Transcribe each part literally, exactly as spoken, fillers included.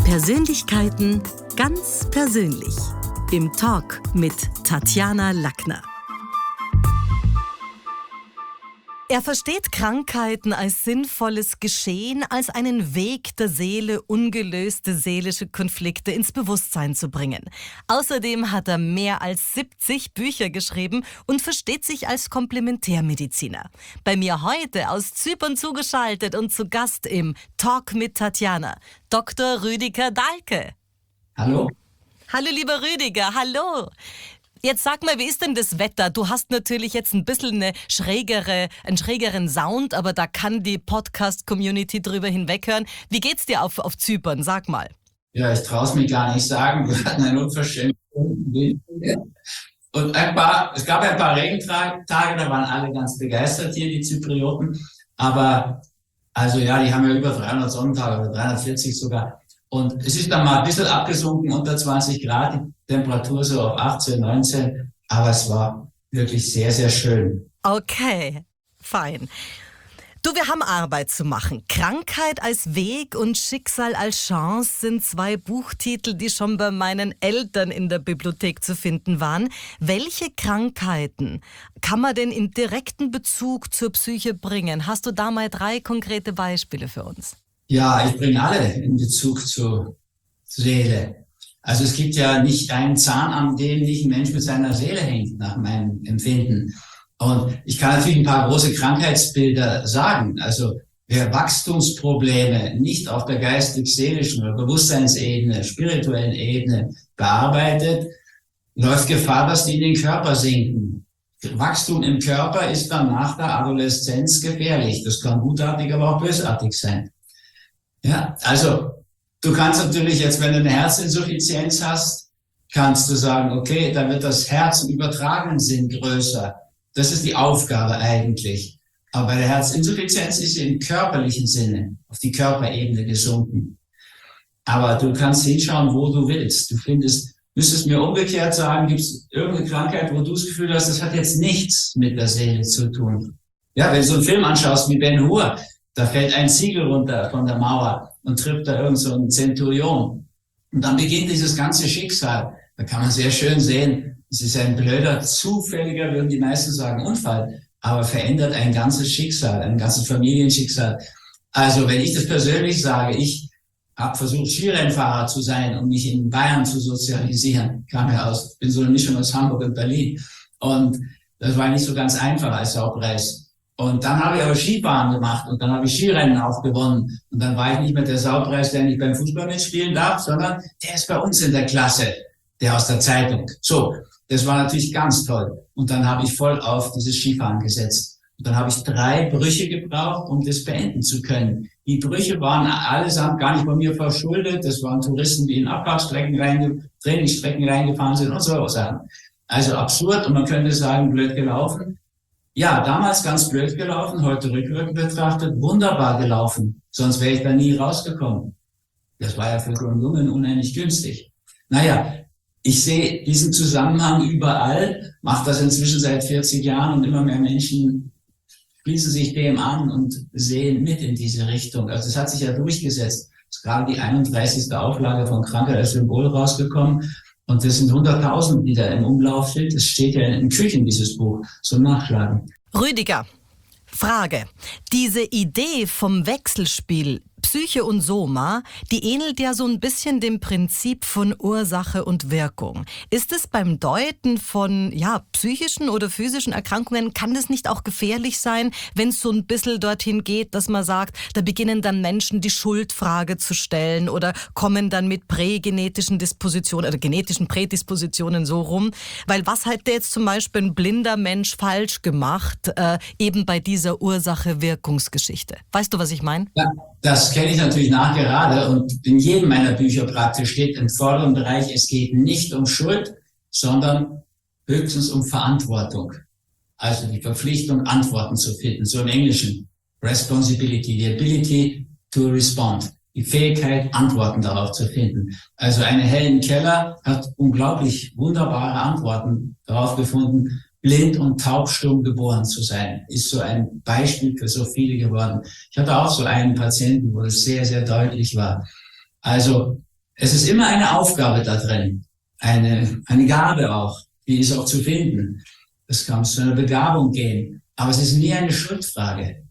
Persönlichkeiten ganz persönlich. Im Talk mit Tatjana Lackner. Er versteht Krankheiten als sinnvolles Geschehen, als einen Weg der Seele, ungelöste seelische Konflikte ins Bewusstsein zu bringen. Außerdem hat er mehr als siebzig Bücher geschrieben und versteht sich als Komplementärmediziner. Bei mir heute aus Zypern zugeschaltet und zu Gast im Talk mit Tatjana, Doktor Rüdiger Dahlke. Hallo. Hallo, lieber Rüdiger, hallo. Jetzt sag mal, wie ist denn das Wetter? Du hast natürlich jetzt ein bisschen eine schrägere, einen schrägeren Sound, aber da kann die Podcast-Community drüber hinweghören. Wie geht's dir auf, auf Zypern? Sag mal. Ja, ich traue es mir gar nicht sagen. Wir hatten einen unverschämten Wind. Und ein paar, es gab ein paar Regentage, da waren alle ganz begeistert hier, die Zyprioten. Aber, also ja, die haben ja über dreihundert Sonnentage oder dreihundertvierzig sogar. Und es ist dann mal ein bisschen abgesunken, unter zwanzig Grad, die Temperatur so auf achtzehn, neunzehn. Aber es war wirklich sehr, sehr schön. Okay, fein. Du, wir haben Arbeit zu machen. Krankheit als Weg und Schicksal als Chance sind zwei Buchtitel, die schon bei meinen Eltern in der Bibliothek zu finden waren. Welche Krankheiten kann man denn in direkten Bezug zur Psyche bringen? Hast du da mal drei konkrete Beispiele für uns? Ja, ich bringe alle in Bezug zur Seele. Also es gibt ja nicht einen Zahn, an dem nicht ein Mensch mit seiner Seele hängt, nach meinem Empfinden. Und ich kann natürlich ein paar große Krankheitsbilder sagen. Also wer Wachstumsprobleme nicht auf der geistig-seelischen oder Bewusstseinsebene, spirituellen Ebene bearbeitet, läuft Gefahr, dass die in den Körper sinken. Wachstum im Körper ist dann nach der Adoleszenz gefährlich. Das kann gutartig, aber auch bösartig sein. Ja, also du kannst natürlich jetzt, wenn du eine Herzinsuffizienz hast, kannst du sagen, okay, dann wird das Herz im übertragenen Sinn größer. Das ist die Aufgabe eigentlich. Aber bei der Herzinsuffizienz ist sie im körperlichen Sinne, auf die Körperebene gesunken. Aber du kannst hinschauen, wo du willst. Du findest, müsstest mir umgekehrt sagen, gibt es irgendeine Krankheit, wo du das Gefühl hast, das hat jetzt nichts mit der Seele zu tun. Ja, wenn du so einen Film anschaust wie Ben-Hur, da fällt ein Ziegel runter von der Mauer und trifft da irgend so einen Zenturion. Und dann beginnt dieses ganze Schicksal. Da kann man sehr schön sehen, es ist ein blöder, zufälliger, würden die meisten sagen, Unfall, aber verändert ein ganzes Schicksal, ein ganzes Familienschicksal. Also wenn ich das persönlich sage, ich habe versucht, Skirennfahrer zu sein und mich in Bayern zu sozialisieren, kam ja aus, bin so eine Mischung aus Hamburg und Berlin. Und das war nicht so ganz einfach als Saupreis. Und dann habe ich aber Skifahren gemacht und dann habe ich Skirennen auch gewonnen. Und dann war ich nicht mehr der Saupreis, der nicht beim Fußball mitspielen darf, sondern der ist bei uns in der Klasse, der aus der Zeitung. So, das war natürlich ganz toll. Und dann habe ich voll auf dieses Skifahren gesetzt. Und dann habe ich drei Brüche gebraucht, um das beenden zu können. Die Brüche waren allesamt gar nicht bei mir verschuldet. Das waren Touristen, die in Abfahrtsstrecken reinge- Trainingsstrecken reingefahren sind und so Sachen. Also absurd und man könnte sagen, blöd gelaufen. Ja, damals ganz blöd gelaufen, heute rückwirkend betrachtet, wunderbar gelaufen. Sonst wäre ich da nie rausgekommen. Das war ja für so einen Jungen unheimlich günstig. Naja, ich sehe diesen Zusammenhang überall, mache das inzwischen seit vierzig Jahren und immer mehr Menschen schließen sich dem an und sehen mit in diese Richtung. Also es hat sich ja durchgesetzt. Es ist gerade die einunddreißigste Auflage von Krankheit als Symbol rausgekommen. Und das sind hunderttausend, die da im Umlauf sind. Es steht ja in Küchen, dieses Buch, zum Nachschlagen. Rüdiger, Frage. Diese Idee vom Wechselspiel Psyche und Soma, die ähnelt ja so ein bisschen dem Prinzip von Ursache und Wirkung. Ist es beim Deuten von ja, psychischen oder physischen Erkrankungen, kann das nicht auch gefährlich sein, wenn es so ein bisschen dorthin geht, dass man sagt, da beginnen dann Menschen die Schuldfrage zu stellen oder kommen dann mit prägenetischen Dispositionen oder genetischen Prädispositionen so rum? Weil was hat der jetzt zum Beispiel ein blinder Mensch falsch gemacht, äh, eben bei dieser Ursache-Wirkungsgeschichte? Weißt du, was ich meine? Ja, das kenne ich natürlich nachgerade und in jedem meiner Bücher praktisch steht im vorderen Bereich, es geht nicht um Schuld, sondern höchstens um Verantwortung. Also die Verpflichtung, Antworten zu finden, so im Englischen. Responsibility, the ability to respond. Die Fähigkeit, Antworten darauf zu finden. Also eine Helen Keller hat unglaublich wunderbare Antworten darauf gefunden, blind und taubstumm geboren zu sein, ist so ein Beispiel für so viele geworden. Ich hatte auch so einen Patienten, wo das sehr, sehr deutlich war. Also Es ist immer eine Aufgabe da drin, eine, eine Gabe auch, die ist auch zu finden. Es kann zu einer Begabung gehen, aber es ist nie eine Schuldfrage.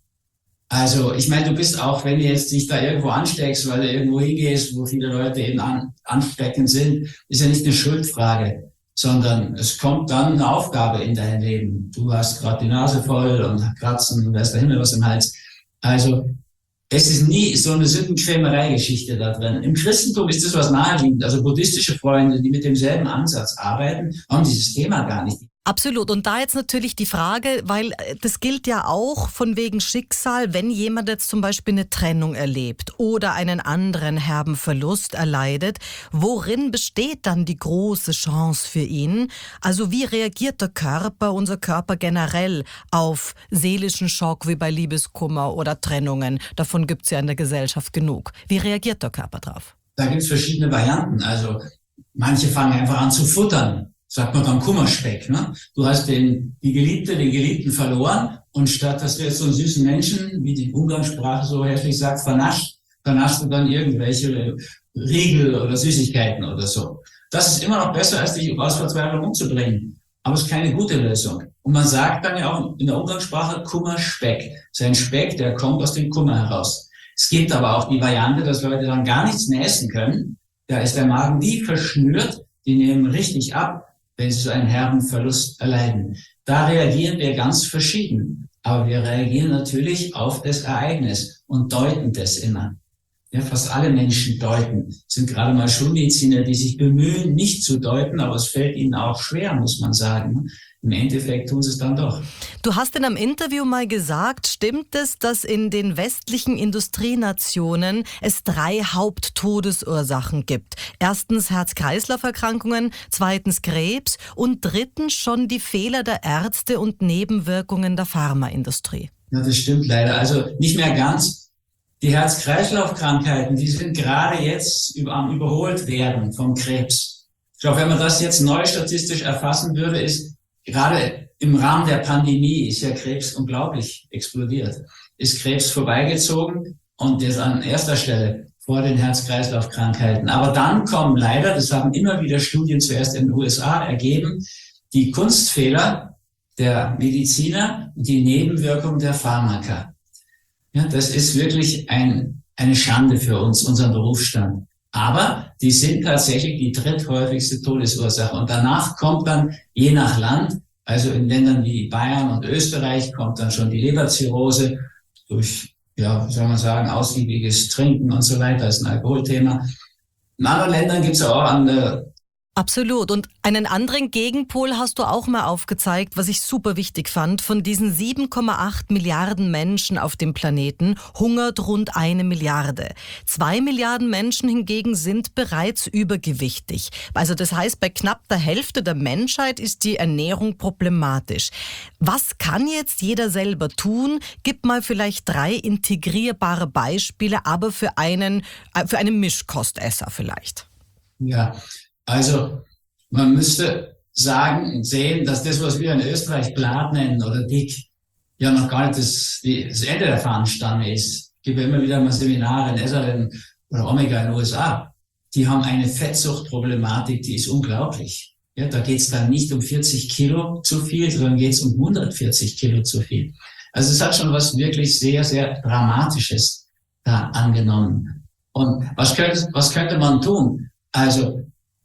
Also ich meine, du bist auch, wenn du jetzt dich da irgendwo ansteckst, weil du irgendwo hingehst, wo viele Leute eben an, ansteckend sind, ist ja nicht eine Schuldfrage, sondern es kommt dann eine Aufgabe in dein Leben. Du hast gerade die Nase voll und Kratzen und weiß der Himmel was im Hals. Also es ist nie so eine Sündenkrämerei-Geschichte da drin. Im Christentum ist das was naheliegend. Also buddhistische Freunde, die mit demselben Ansatz arbeiten, haben dieses Thema gar nicht. Absolut. Und da jetzt natürlich die Frage, weil das gilt ja auch von wegen Schicksal, wenn jemand jetzt zum Beispiel eine Trennung erlebt oder einen anderen herben Verlust erleidet, worin besteht dann die große Chance für ihn? Also wie reagiert der Körper, unser Körper generell auf seelischen Schock wie bei Liebeskummer oder Trennungen? Davon gibt es ja in der Gesellschaft genug. Wie reagiert der Körper drauf? Da gibt es verschiedene Varianten. Also manche fangen einfach an zu futtern. Sagt man dann Kummerspeck, ne? Du hast den, die Geliebte, den Geliebten verloren und statt, dass du jetzt so einen süßen Menschen, wie die Umgangssprache so herzlich sagt, vernascht, vernascht du dann irgendwelche Riegel oder Süßigkeiten oder so. Das ist immer noch besser, als dich aus Verzweiflung umzubringen. Aber es ist keine gute Lösung. Und man sagt dann ja auch in der Umgangssprache Kummerspeck. Das ist ein Speck, der kommt aus dem Kummer heraus. Es gibt aber auch die Variante, dass Leute dann gar nichts mehr essen können. Da ist der Magen wie verschnürt, die nehmen richtig ab, wenn sie so einen herben Verlust erleiden. Da reagieren wir ganz verschieden. Aber wir reagieren natürlich auf das Ereignis und deuten das immer. Ja, fast alle Menschen deuten. Es sind gerade mal Schulmediziner, die sich bemühen, nicht zu deuten, aber es fällt ihnen auch schwer, muss man sagen. Im Endeffekt tun sie es dann doch. Du hast in einem Interview mal gesagt, stimmt es, dass in den westlichen Industrienationen es drei Haupttodesursachen gibt? Erstens Herz-Kreislauf-Erkrankungen, zweitens Krebs und drittens schon die Fehler der Ärzte und Nebenwirkungen der Pharmaindustrie. Ja, das stimmt leider. Also nicht mehr ganz. Die Herz-Kreislauf-Krankheiten, die sind gerade jetzt über, am überholt werden vom Krebs. Ich glaube, wenn man das jetzt neu statistisch erfassen würde, ist gerade im Rahmen der Pandemie ist ja Krebs unglaublich explodiert. Ist Krebs vorbeigezogen und ist an erster Stelle vor den Herz-Kreislauf-Krankheiten. Aber dann kommen leider, das haben immer wieder Studien zuerst in den U S A ergeben, die Kunstfehler der Mediziner und die Nebenwirkungen der Pharmaka. Ja, das ist wirklich ein, eine Schande für uns, unseren Berufsstand. Aber die sind tatsächlich die dritthäufigste Todesursache. Und danach kommt dann, je nach Land, also in Ländern wie Bayern und Österreich, kommt dann schon die Leberzirrhose durch, ja, wie soll man sagen, ausgiebiges Trinken und so weiter. Das ist ein Alkoholthema. In anderen Ländern gibt es auch an der Absolut. Und einen anderen Gegenpol hast du auch mal aufgezeigt, was ich super wichtig fand. Von diesen sieben Komma acht Milliarden Menschen auf dem Planeten hungert rund eine Milliarde. Zwei Milliarden Menschen hingegen sind bereits übergewichtig. Also das heißt, bei knapp der Hälfte der Menschheit ist die Ernährung problematisch. Was kann jetzt jeder selber tun? Gib mal vielleicht drei integrierbare Beispiele, aber für einen, für einen Mischkostesser vielleicht. Ja. Also man müsste sagen und sehen, dass das, was wir in Österreich Blatt nennen oder dick, ja noch gar nicht das, die, das Ende der Fahnenstange ist. Es gibt ja immer wieder mal Seminare in Esalen oder Omega in den U S A. Die haben eine Fettsuchtproblematik, die ist unglaublich. Ja, da geht es dann nicht um vierzig Kilo zu viel, sondern geht es um hundertvierzig Kilo zu viel. Also es hat schon was wirklich sehr, sehr Dramatisches da angenommen. Und was könnte, was könnte man tun? Also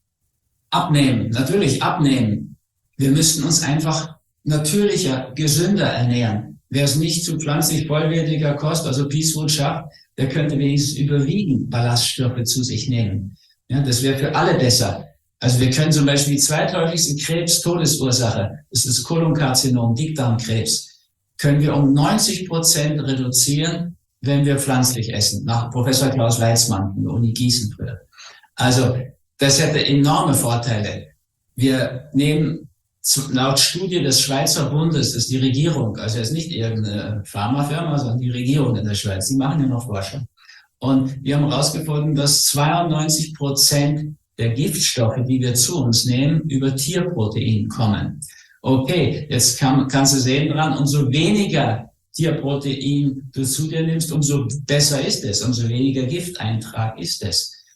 abnehmen, natürlich abnehmen. Wir müssten uns einfach natürlicher, gesünder ernähren. Wer es nicht zu pflanzlich vollwertiger Kost, also Peace Food schafft, der könnte wenigstens überwiegend Ballaststoffe zu sich nehmen. Ja, das wäre für alle besser. Also wir können zum Beispiel die zweithäufigste Krebs-Todesursache, das ist das Kolonkarzinom, Dickdarmkrebs, können wir um neunzig Prozent reduzieren, wenn wir pflanzlich essen, nach Professor Klaus Weizmann von der Uni Gießen früher. Also das hätte enorme Vorteile. Wir nehmen laut Studie des Schweizer Bundes, das ist die Regierung, also es ist nicht irgendeine Pharmafirma, sondern die Regierung in der Schweiz, die machen ja noch Forschung. Und wir haben herausgefunden, dass zweiundneunzig Prozent der Giftstoffe, die wir zu uns nehmen, über Tierprotein kommen. Okay, jetzt kann, kannst du sehen dran, umso weniger Tierprotein du zu dir nimmst, umso besser ist es, umso weniger Gifteintrag ist es.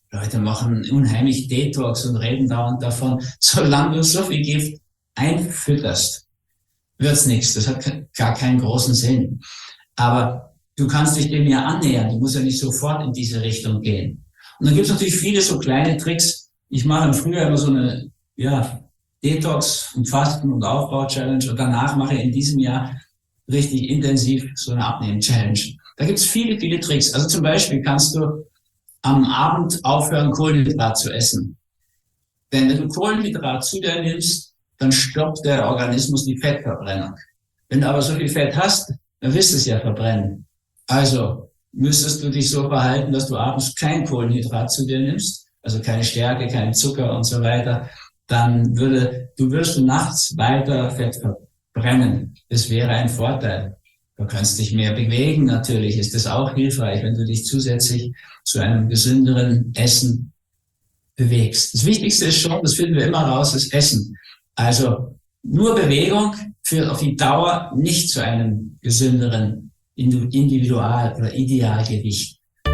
Leute machen unheimlich Detox und reden dauernd davon, solange du so viel Gift einfütterst, wird's nichts. Das hat gar keinen großen Sinn. Aber du kannst dich dem ja annähern. Du musst ja nicht sofort in diese Richtung gehen. Und dann gibt's natürlich viele so kleine Tricks. Ich mache im Frühjahr immer so eine, ja, Detox und Fasten und Aufbau-Challenge und danach mache ich in diesem Jahr richtig intensiv so eine Abnehmen-Challenge. Da gibt's viele, viele Tricks. Also zum Beispiel kannst du am Abend aufhören, Kohlenhydrat zu essen. Denn wenn du Kohlenhydrat zu dir nimmst, dann stoppt der Organismus die Fettverbrennung. Wenn du aber so viel Fett hast, dann wirst du es ja verbrennen. Also müsstest du dich so verhalten, dass du abends kein Kohlenhydrat zu dir nimmst, also keine Stärke, kein Zucker und so weiter, dann würde, du wirst du nachts weiter Fett verbrennen. Das wäre ein Vorteil. Du kannst dich mehr bewegen, natürlich ist das auch hilfreich, wenn du dich zusätzlich zu einem gesünderen Essen bewegst. Das Wichtigste ist schon, das finden wir immer raus, das Essen. Also nur Bewegung führt auf die Dauer nicht zu einem gesünderen Individual- oder Idealgewicht.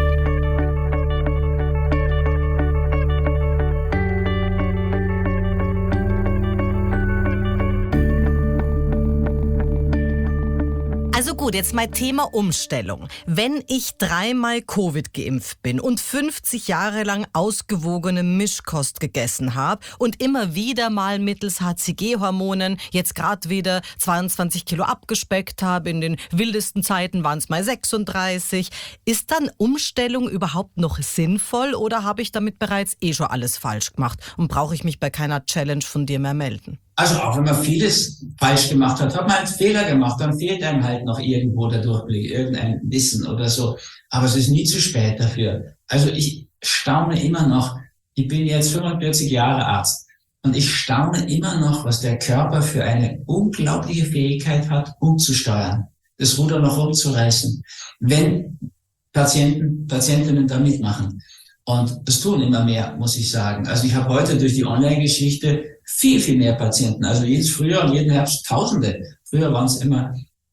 Also gut, jetzt mein Thema Umstellung. Wenn ich dreimal Covid geimpft bin und fünfzig Jahre lang ausgewogene Mischkost gegessen habe und immer wieder mal mittels H C G-Hormonen jetzt gerade wieder zweiundzwanzig Kilo abgespeckt habe, in den wildesten Zeiten waren es mal sechsunddreißig, ist dann Umstellung überhaupt noch sinnvoll oder habe ich damit bereits eh schon alles falsch gemacht und brauche ich mich bei keiner Challenge von dir mehr melden? Also auch wenn man vieles falsch gemacht hat, hat man einen Fehler gemacht, dann fehlt einem halt noch irgendwo der Durchblick, irgendein Wissen oder so. Aber es ist nie zu spät dafür. Also ich staune immer noch, ich bin jetzt fünfundvierzig Jahre Arzt und ich staune immer noch, was der Körper für eine unglaubliche Fähigkeit hat, umzusteuern, das Ruder noch rumzureißen, wenn Patienten, Patientinnen da mitmachen. Und das tun immer mehr, muss ich sagen. Also ich habe heute durch die Online-Geschichte viel, viel mehr Patienten. Also jedes Frühjahr und jeden Herbst Tausende. Früher waren es immer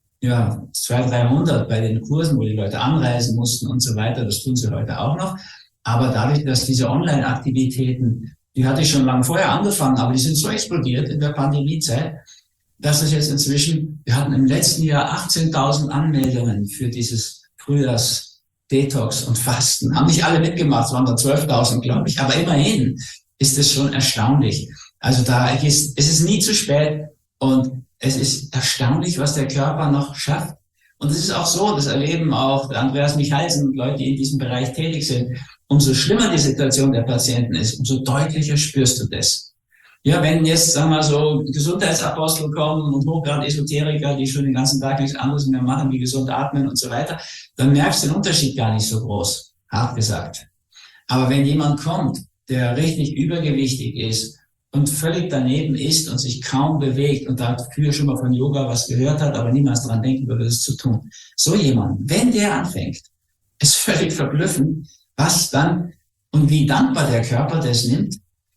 ja zweihundert, dreihundert bei den Kursen, wo die Leute anreisen mussten und so weiter. Das tun sie heute auch noch. Aber dadurch, dass diese Online-Aktivitäten, die hatte ich schon lange vorher angefangen, aber die sind so explodiert in der Pandemiezeit, dass es jetzt inzwischen, wir hatten im letzten Jahr achtzehntausend Anmeldungen für dieses Frühjahrs Detox und Fasten. Haben nicht alle mitgemacht, es waren da zwölftausend, glaube ich. Aber immerhin ist es schon erstaunlich. Also da ist, es ist nie zu spät und es ist erstaunlich, was der Körper noch schafft. Und es ist auch so, das erleben auch Andreas Michalsen und Leute, die in diesem Bereich tätig sind. Umso schlimmer die Situation der Patienten ist, umso deutlicher spürst du das. Ja, wenn jetzt, sagen wir so, Gesundheitsapostel kommen und Hochgrad-Esoteriker, die schon den ganzen Tag nichts anderes mehr machen, wie gesund atmen und so weiter, dann merkst du den Unterschied gar nicht so groß, hart gesagt. Aber wenn jemand kommt, der richtig übergewichtig ist und völlig daneben ist und sich kaum bewegt und dafür schon mal von Yoga was gehört hat, aber niemals dran denken würde, das zu tun. So jemand, wenn der anfängt, ist völlig verblüffend, was dann und wie dankbar der Körper das nimmt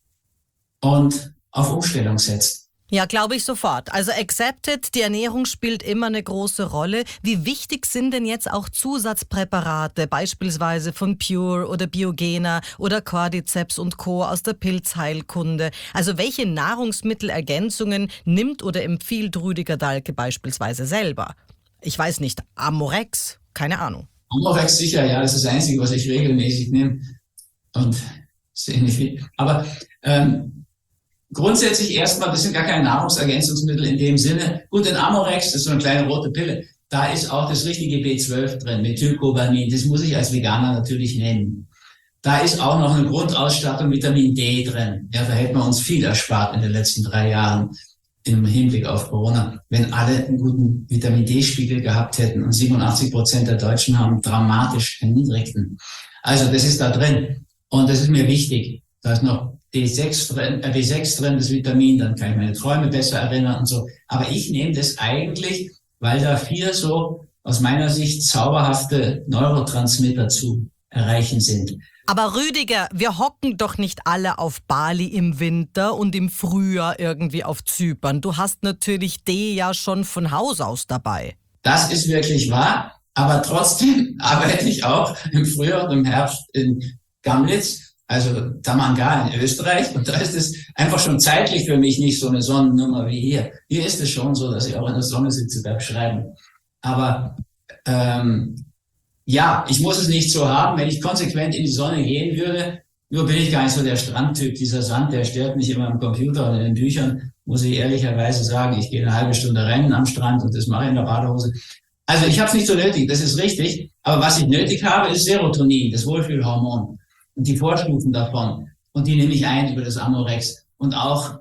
und auf Umstellung setzt. Ja, glaube ich sofort. Also accepted, die Ernährung spielt immer eine große Rolle. Wie wichtig sind denn jetzt auch Zusatzpräparate, beispielsweise von Pure oder Biogena oder Cordyceps und Co. aus der Pilzheilkunde? Also welche Nahrungsmittelergänzungen nimmt oder empfiehlt Rüdiger Dahlke beispielsweise selber? Ich weiß nicht, Amorex? Keine Ahnung. Amorex sicher, ja, das ist das Einzige, was ich regelmäßig nehme. Und ist nicht viel. Aber ähm, grundsätzlich erstmal, das sind gar keine Nahrungsergänzungsmittel in dem Sinne. Gut, in Amorex, das ist so eine kleine rote Pille, da ist auch das richtige B zwölf drin, Methylcobamin, das muss ich als Veganer natürlich nehmen. Da ist auch noch eine Grundausstattung Vitamin D drin. Ja, da hätten wir uns viel erspart in den letzten drei Jahren im Hinblick auf Corona, wenn alle einen guten Vitamin D-Spiegel gehabt hätten. Und siebenundachtzig Prozent der Deutschen haben dramatisch erniedrigten. Also das ist da drin. Und das ist mir wichtig. Da ist noch D sechs drin, äh, B sechs drin, das Vitamin, dann kann ich meine Träume besser erinnern und so. Aber ich nehme das eigentlich, weil da vier so aus meiner Sicht zauberhafte Neurotransmitter zu erreichen sind. Aber Rüdiger, wir hocken doch nicht alle auf Bali im Winter und im Frühjahr irgendwie auf Zypern. Du hast natürlich D ja schon von Haus aus dabei. Das ist wirklich wahr, aber trotzdem arbeite ich auch im Frühjahr und im Herbst in Gamlitz. also Tamangar in Österreich. Und da ist es einfach schon zeitlich für mich nicht so eine Sonnennummer wie hier. Hier ist es schon so, dass ich auch in der Sonne sitze beim Schreiben. Aber ähm, ja, ich muss es nicht so haben. Wenn ich konsequent in die Sonne gehen würde, nur bin ich gar nicht so der Strandtyp. Dieser Sand, der stört mich immer am Computer und in den Büchern, muss ich ehrlicherweise sagen. Ich gehe eine halbe Stunde rennen am Strand und das mache ich in der Badehose. Also ich habe es nicht so nötig, das ist richtig. Aber was ich nötig habe, ist Serotonin, das Wohlfühlhormon und die Vorstufen davon. Und die nehme ich ein über das Amorex. Und auch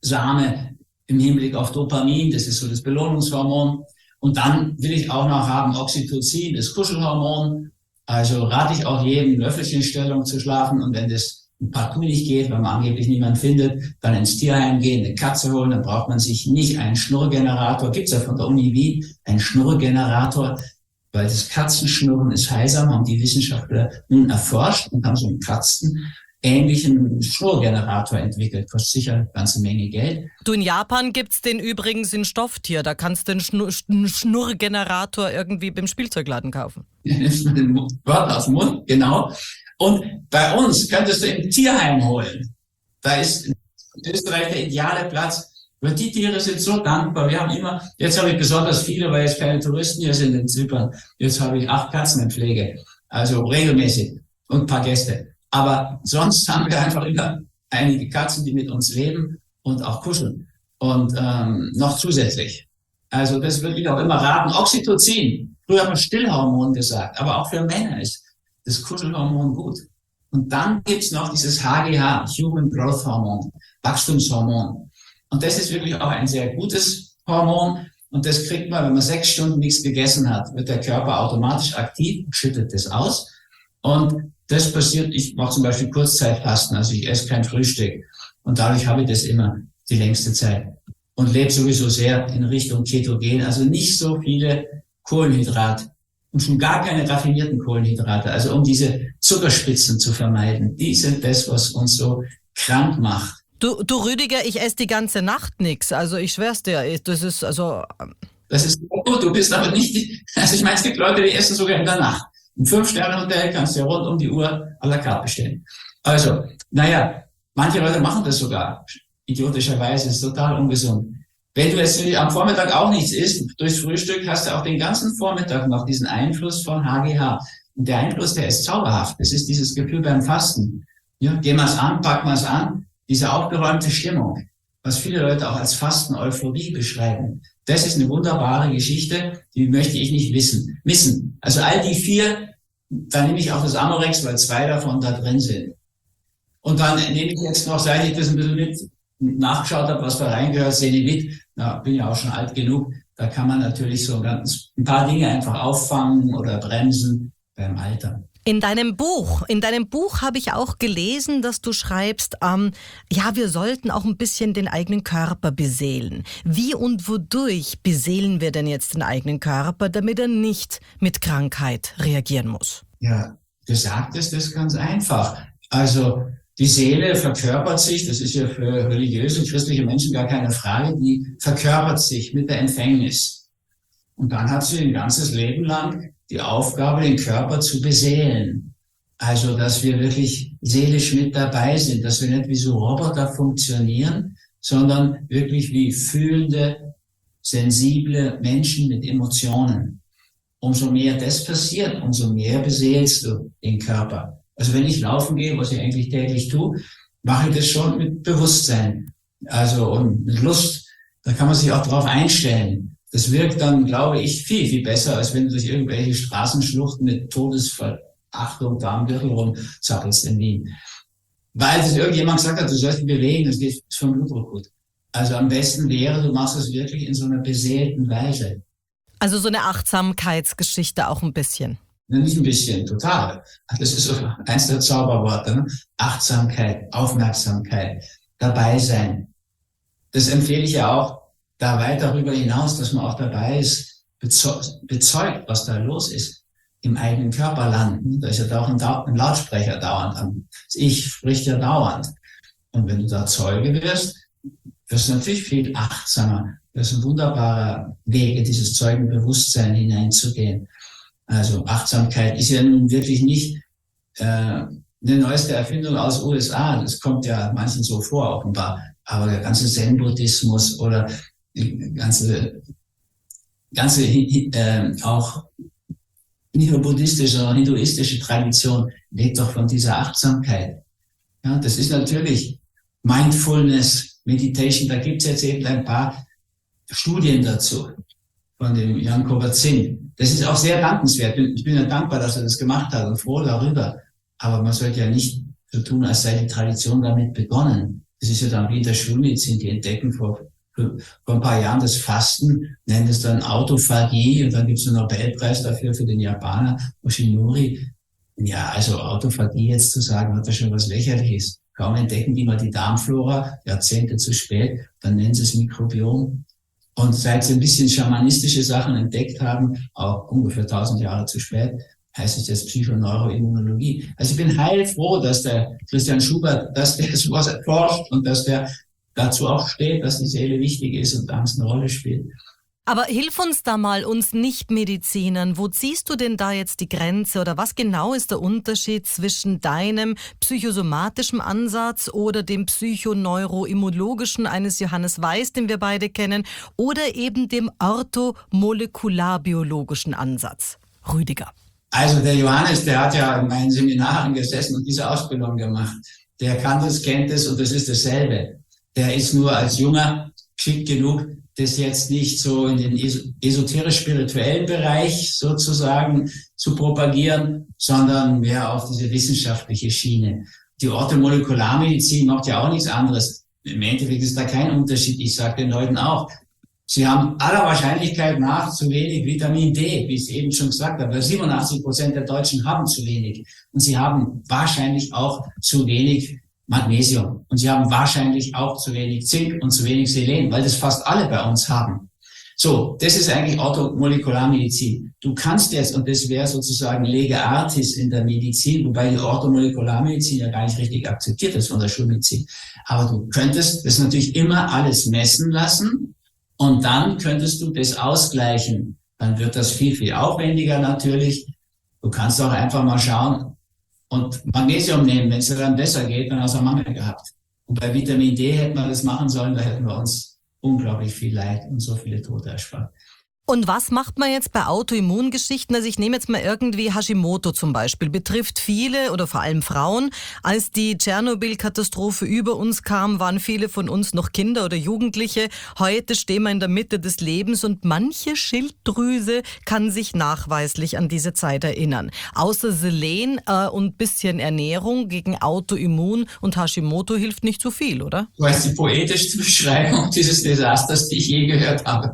Sahne im Hinblick auf Dopamin, das ist so das Belohnungshormon. Und dann will ich auch noch haben Oxytocin, das Kuschelhormon. Also rate ich auch jedem, Löffelchenstellung zu schlafen. Und wenn das partout nicht geht, weil man angeblich niemand findet, dann ins Tierheim gehen, eine Katze holen. Dann braucht man sich nicht einen Schnurrgenerator. Gibt's ja von der Uni Wien einen Schnurrgenerator, weil das Katzenschnurren ist heilsam, haben die Wissenschaftler nun erforscht und haben so einen katzenähnlichen Schnurrgenerator entwickelt. Kostet sicher eine ganze Menge Geld. Du, in Japan gibt's den übrigens in Stofftier. Da kannst du den Schnur Schnurrgenerator irgendwie beim Spielzeugladen kaufen. Ja, nimmst du den Wort aus dem Mund, genau. Und bei uns könntest du im Tierheim holen. Da ist in Österreich der ideale Platz. Weil die Tiere sind so dankbar. Wir haben immer, jetzt habe ich besonders viele, weil jetzt keine Touristen hier sind in Zypern. Jetzt habe ich acht Katzen in Pflege. Also regelmäßig. Und ein paar Gäste. Aber sonst haben wir einfach immer einige Katzen, die mit uns leben und auch kuscheln. Und ähm, noch zusätzlich. Also das würde ich auch immer raten. Oxytocin. Früher haben wir Stillhormon gesagt. Aber auch für Männer ist das Kuschelhormon gut. Und dann gibt's noch dieses H G H, Human Growth Hormon, Wachstumshormon. Und das ist wirklich auch ein sehr gutes Hormon. Und das kriegt man, wenn man sechs Stunden nichts gegessen hat, wird der Körper automatisch aktiv und schüttet das aus. Und das passiert, ich mache zum Beispiel Kurzzeitfasten, also ich esse kein Frühstück. Und dadurch habe ich das immer die längste Zeit. Und lebe sowieso sehr in Richtung Ketogen, also nicht so viele Kohlenhydrate und schon gar keine raffinierten Kohlenhydrate. Also um diese Zuckerspitzen zu vermeiden. Die sind das, was uns so krank macht. Du, du Rüdiger, ich esse die ganze Nacht nix. Also ich schwör's dir, das ist also... Das ist gut, du bist aber nicht... Also ich meine, es gibt Leute, die essen sogar in der Nacht. Im Fünf-Sterne-Hotel kannst du ja rund um die Uhr à la carte bestellen. Also, naja, manche Leute machen das sogar. Idiotischerweise, ist total ungesund. Wenn du jetzt am Vormittag auch nichts isst, durchs Frühstück hast du auch den ganzen Vormittag noch diesen Einfluss von H G H. Und der Einfluss, der ist zauberhaft. Das ist dieses Gefühl beim Fasten. Ja, gehen wir es an, packen wir es an. Diese aufgeräumte Stimmung, was viele Leute auch als Fasten-Euphorie beschreiben. Das ist eine wunderbare Geschichte, die möchte ich nicht wissen, missen. Also all die vier, da nehme ich auch das Amorex, weil zwei davon da drin sind. Und dann nehme ich jetzt noch, seit ich das ein bisschen mit nachgeschaut habe, was da reingehört, Senevit. Na, bin ja auch schon alt genug. Da kann man natürlich so ganz, ein paar Dinge einfach auffangen oder bremsen beim Alter. In deinem Buch, in deinem Buch habe ich auch gelesen, dass du schreibst, ähm, ja, wir sollten auch ein bisschen den eigenen Körper beseelen. Wie und wodurch beseelen wir denn jetzt den eigenen Körper, damit er nicht mit Krankheit reagieren muss? Ja, gesagt ist das ganz einfach. Also die Seele verkörpert sich, das ist ja für religiöse und christliche Menschen gar keine Frage, die verkörpert sich mit der Empfängnis. Und dann hat sie ein ganzes Leben lang die Aufgabe, den Körper zu beseelen. Also, dass wir wirklich seelisch mit dabei sind, dass wir nicht wie so Roboter funktionieren, sondern wirklich wie fühlende, sensible Menschen mit Emotionen. Umso mehr das passiert, umso mehr beseelst du den Körper. Also wenn ich laufen gehe, was ich eigentlich täglich tue, mache ich das schon mit Bewusstsein. Also und mit Lust. Da kann man sich auch drauf einstellen. Das wirkt dann, glaube ich, viel, viel besser, als wenn du durch irgendwelche Straßenschluchten mit Todesverachtung da am Gürtel rumzappelst in Wien. Weil das irgendjemand gesagt hat, du sollst dich bewegen, das geht vom Blutdruck gut. Also am besten wäre, du machst es wirklich in so einer beseelten Weise. Also so eine Achtsamkeitsgeschichte auch ein bisschen. Nicht ein bisschen, total. Das ist so eins der Zauberworte. Ne? Achtsamkeit, Aufmerksamkeit, dabei sein. Das empfehle ich ja auch da weit darüber hinaus, dass man auch dabei ist, bezeugt, was da los ist im eigenen Körperland. Da ist ja da auch ein, ein Lautsprecher dauernd am. Das Ich spricht ja dauernd. Und wenn du da Zeuge wirst, wirst du natürlich viel achtsamer. Das ist ein wunderbarer Weg, in dieses Zeugenbewusstsein hineinzugehen. Also Achtsamkeit ist ja nun wirklich nicht äh, eine neueste Erfindung aus U S A. Das kommt ja manchen so vor, offenbar. Aber der ganze Zen-Buddhismus oder die ganze, ganze äh, auch nicht nur buddhistische, sondern hinduistische Tradition lebt doch von dieser Achtsamkeit. Ja, das ist natürlich Mindfulness, Meditation. Da gibt es jetzt eben ein paar Studien dazu von dem Jan Kabat-Zinn. Das ist auch sehr dankenswert. Ich bin ja dankbar, dass er das gemacht hat und froh darüber. Aber man sollte ja nicht so tun, als sei die Tradition damit begonnen. Das ist ja dann wie in der Schulmedizin, die entdecken vor, vor ein paar Jahren das Fasten, nennen es dann Autophagie und dann gibt es einen Nobelpreis dafür für den Japaner Yoshinori. Ja, also Autophagie jetzt zu sagen, hat da schon was Lächerliches. Kaum entdecken die mal die Darmflora, Jahrzehnte zu spät, dann nennen sie es Mikrobiom. Und seit sie ein bisschen schamanistische Sachen entdeckt haben, auch ungefähr tausend Jahre zu spät, heißt es jetzt Psychoneuroimmunologie. Also ich bin heilfroh, dass der Christian Schubert, dass der sowas erforscht und dass der dazu auch steht, dass die Seele wichtig ist und Angst eine Rolle spielt. Aber hilf uns da mal, uns Nicht-Medizinern. Wo ziehst du denn da jetzt die Grenze oder was genau ist der Unterschied zwischen deinem psychosomatischen Ansatz oder dem psychoneuroimmunologischen eines Johannes Weiß, den wir beide kennen, oder eben dem orthomolekularbiologischen Ansatz? Rüdiger. Also der Johannes, der hat ja in meinen Seminaren gesessen und diese Ausbildung gemacht. Der kann das, kennt es und das ist dasselbe. Der ist nur als Junger geschickt genug, das jetzt nicht so in den esoterisch-spirituellen Bereich sozusagen zu propagieren, sondern mehr auf diese wissenschaftliche Schiene. Die Orthomolekularmedizin macht ja auch nichts anderes. Im Endeffekt ist da kein Unterschied. Ich sage den Leuten auch, sie haben aller Wahrscheinlichkeit nach zu wenig Vitamin D, wie ich es eben schon gesagt habe. siebenundachtzig Prozent der Deutschen haben zu wenig. Und sie haben wahrscheinlich auch zu wenig Magnesium. Und sie haben wahrscheinlich auch zu wenig Zink und zu wenig Selen, weil das fast alle bei uns haben. So, das ist eigentlich Orthomolekularmedizin. Du kannst jetzt, und das wäre sozusagen Lege Artis in der Medizin, wobei die Orthomolekularmedizin ja gar nicht richtig akzeptiert ist von der Schulmedizin. Aber du könntest das natürlich immer alles messen lassen und dann könntest du das ausgleichen. Dann wird das viel, viel aufwendiger natürlich. Du kannst auch einfach mal schauen, und Magnesium nehmen, wenn es dann besser geht, dann hast du einen Mangel gehabt. Und bei Vitamin D hätten wir das machen sollen, da hätten wir uns unglaublich viel Leid und so viele Tote erspart. Und was macht man jetzt bei Autoimmungeschichten? Also ich nehme jetzt mal irgendwie Hashimoto zum Beispiel. Betrifft viele oder vor allem Frauen. Als die Tschernobyl-Katastrophe über uns kam, waren viele von uns noch Kinder oder Jugendliche. Heute stehen wir in der Mitte des Lebens und manche Schilddrüse kann sich nachweislich an diese Zeit erinnern. Außer Selen äh, und bisschen Ernährung gegen Autoimmun und Hashimoto hilft nicht so viel, oder? Du hast die poetischste Beschreibung dieses Desasters, die ich je gehört habe.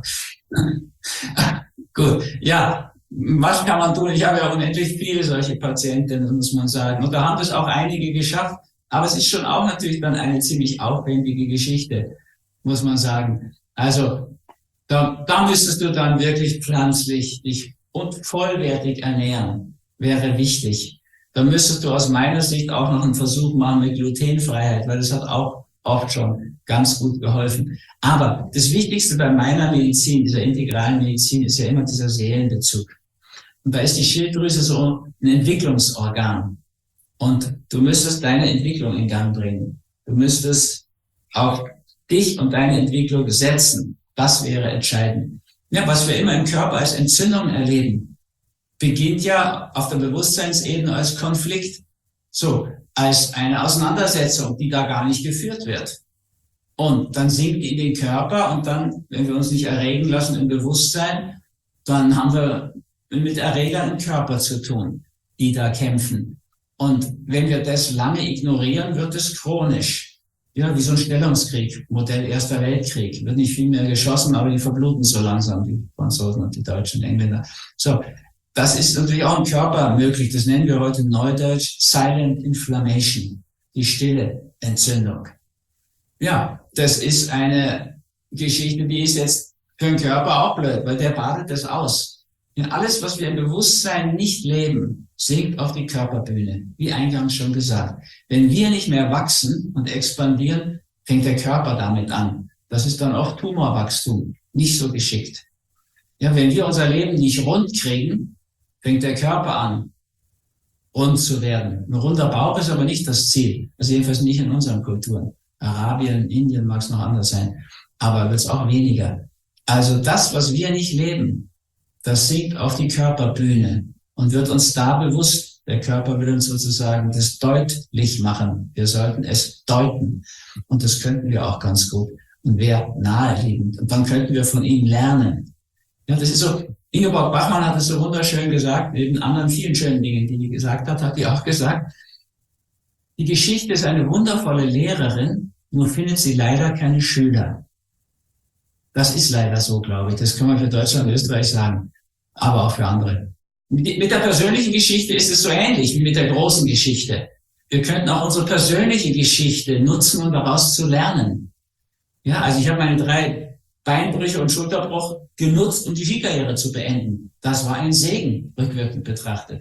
Gut, ja, was kann man tun? Ich habe ja unendlich viele solche Patientinnen, muss man sagen. Und da haben es auch einige geschafft. Aber es ist schon auch natürlich dann eine ziemlich aufwendige Geschichte, muss man sagen. Also da, da müsstest du dann wirklich pflanzlich dich und vollwertig ernähren, wäre wichtig. Da müsstest du aus meiner Sicht auch noch einen Versuch machen mit Glutenfreiheit, weil das hat auch oft schon ganz gut geholfen. Aber das Wichtigste bei meiner Medizin, dieser integralen Medizin, ist ja immer dieser Seelenbezug. Und da ist die Schilddrüse so ein Entwicklungsorgan. Und du müsstest deine Entwicklung in Gang bringen. Du müsstest auch dich und deine Entwicklung setzen. Das wäre entscheidend. Ja, was wir immer im Körper als Entzündung erleben, beginnt ja auf der Bewusstseinsebene als Konflikt. So, als eine Auseinandersetzung, die da gar nicht geführt wird. Und dann sinkt die in den Körper und dann, wenn wir uns nicht erregen lassen im Bewusstsein, dann haben wir mit Erregern im Körper zu tun, die da kämpfen. Und wenn wir das lange ignorieren, wird es chronisch. Ja, wie so ein Stellungskrieg, Modell Erster Weltkrieg. Wird nicht viel mehr geschossen, aber die verbluten so langsam, die Franzosen und die Deutschen, Engländer. So. Das ist natürlich auch im Körper möglich. Das nennen wir heute Neudeutsch Silent Inflammation, die stille Entzündung. Ja, das ist eine Geschichte, die ist jetzt für den Körper auch blöd, weil der badet das aus. Ja, alles, was wir im Bewusstsein nicht leben, sinkt auf die Körperbühne, wie eingangs schon gesagt. Wenn wir nicht mehr wachsen und expandieren, fängt der Körper damit an. Das ist dann oft Tumorwachstum, nicht so geschickt. Ja, wenn wir unser Leben nicht rund kriegen, fängt der Körper an. rund zu werden. Ein runder Bauch ist aber nicht das Ziel. Also jedenfalls nicht in unseren Kulturen. Arabien, Indien mag es noch anders sein, aber wird es auch weniger. Also das, was wir nicht leben, das sinkt auf die Körperbühne und wird uns da bewusst. Der Körper will uns sozusagen das deutlich machen. Wir sollten es deuten. Und das könnten wir auch ganz gut. Und wäre naheliegend. Und dann könnten wir von ihm lernen. Ja, das ist so, Ingeborg Bachmann hat es so wunderschön gesagt, neben anderen vielen schönen Dingen, die die gesagt hat, hat die auch gesagt, die Geschichte ist eine wundervolle Lehrerin, nur findet sie leider keine Schüler. Das ist leider so, glaube ich. Das können wir für Deutschland und Österreich sagen, aber auch für andere. Mit der persönlichen Geschichte ist es so ähnlich wie mit der großen Geschichte. Wir könnten auch unsere persönliche Geschichte nutzen, um daraus zu lernen. Ja, also ich habe meine drei Beinbrüche und Schulterbruch genutzt, um die Skikarriere zu beenden. Das war ein Segen, rückwirkend betrachtet.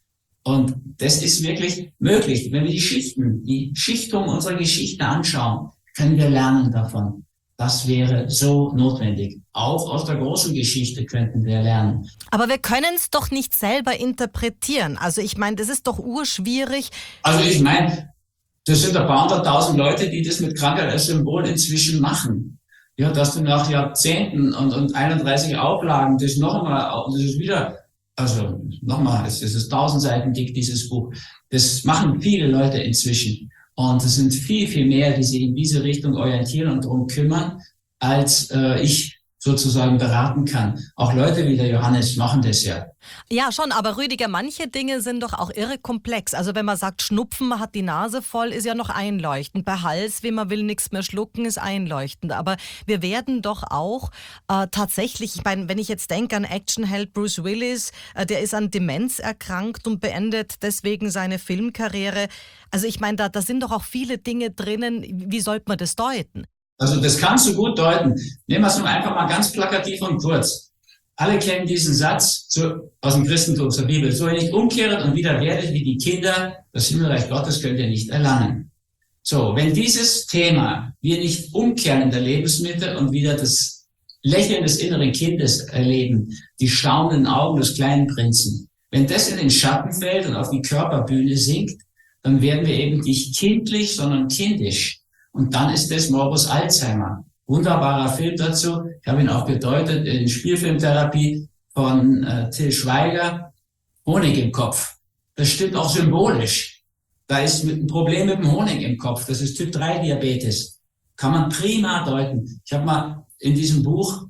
Und das ist wirklich möglich. Wenn wir die Schichten, die Schichtung unserer Geschichte anschauen, können wir lernen davon. Das wäre so notwendig. Auch aus der großen Geschichte könnten wir lernen. Aber wir können es doch nicht selber interpretieren. Also ich meine, das ist doch urschwierig. Also ich meine, das sind ein paar hunderttausend Leute, die das mit Krankheit als Symbol inzwischen machen. Ja, dass du nach Jahrzehnten und, und einunddreißig Auflagen das nochmal, das ist wieder, also nochmal, es ist tausend Seiten dick, dieses Buch. Das machen viele Leute inzwischen. Und es sind viel, viel mehr, die sich in diese Richtung orientieren und darum kümmern, als äh, ich sozusagen beraten kann. Auch Leute wie der Johannes machen das ja. Ja, schon, aber Rüdiger, manche Dinge sind doch auch irre komplex. Also wenn man sagt, Schnupfen, man hat die Nase voll, ist ja noch einleuchtend. Bei Hals, wie man will, nichts mehr schlucken, ist einleuchtend. Aber wir werden doch auch äh, tatsächlich, ich meine, wenn ich jetzt denke an Actionheld Bruce Willis, äh, der ist an Demenz erkrankt und beendet deswegen seine Filmkarriere. Also ich meine, da, da sind doch auch viele Dinge drinnen. Wie sollte man das deuten? Also das kannst du gut deuten. Nehmen wir es nun einfach mal ganz plakativ und kurz. Alle kennen diesen Satz zu, aus dem Christentum, zur Bibel. So ihr nicht umkehret und wieder werdet wie die Kinder, das Himmelreich Gottes könnt ihr nicht erlangen. So, wenn dieses Thema wir nicht umkehren in der Lebensmitte und wieder das Lächeln des inneren Kindes erleben, die staunenden Augen des kleinen Prinzen, wenn das in den Schatten fällt und auf die Körperbühne sinkt, dann werden wir eben nicht kindlich, sondern kindisch. Und dann ist das Morbus Alzheimer. Wunderbarer Film dazu. Ich habe ihn auch gedeutet in Spielfilmtherapie von äh, Till Schweiger. Honig im Kopf. Das stimmt auch symbolisch. Da ist mit ein Problem mit dem Honig im Kopf. Das ist Typ drei Diabetes. Kann man prima deuten. Ich habe mal in diesem Buch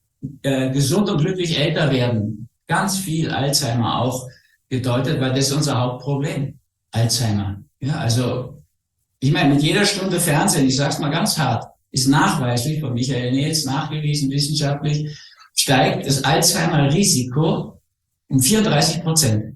äh, Gesund und glücklich älter werden ganz viel Alzheimer auch gedeutet, weil das ist unser Hauptproblem. Alzheimer. Ja, also ich meine, mit jeder Stunde Fernsehen, ich sage es mal ganz hart, ist nachweislich, von Michael Nehls nachgewiesen, wissenschaftlich, steigt das Alzheimer-Risiko um vierunddreißig Prozent.